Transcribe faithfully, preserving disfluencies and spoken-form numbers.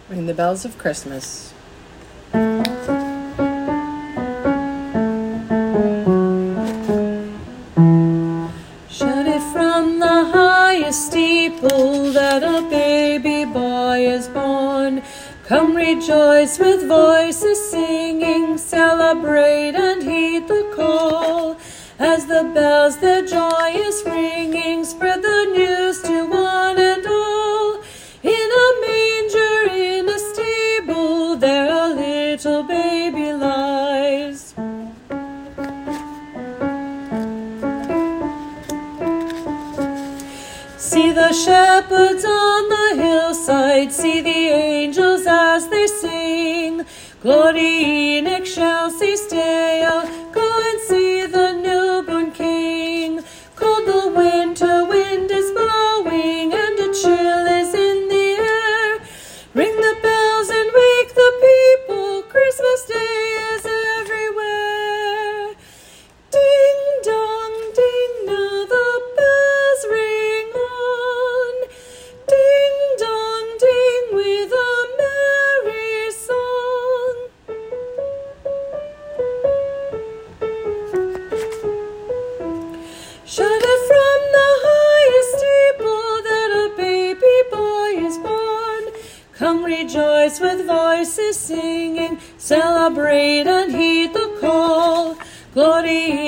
Ring the bells of Christmas. Shout it from the highest steeple that a baby boy is born. Come rejoice with voices singing, celebrate and heed the call. As the bells their joyous ringing spread the news to one and all. In a manger, in a stable, there a little baby lies. See the shepherds on the hillside, see the angels as they sing. Glory in excelsis Deo, go and see the newborn King. Cold the winter wind is blowing, and a chill is in the air. Ring the bells and wake the people, Christmas Day is everywhere. Ding dong ding, now the bells ring on. Ding dong ding, with a merry song. Shout it from the highest steeple that a baby boy is born. Come rejoice with voices singing, celebrate and heed the call. Glory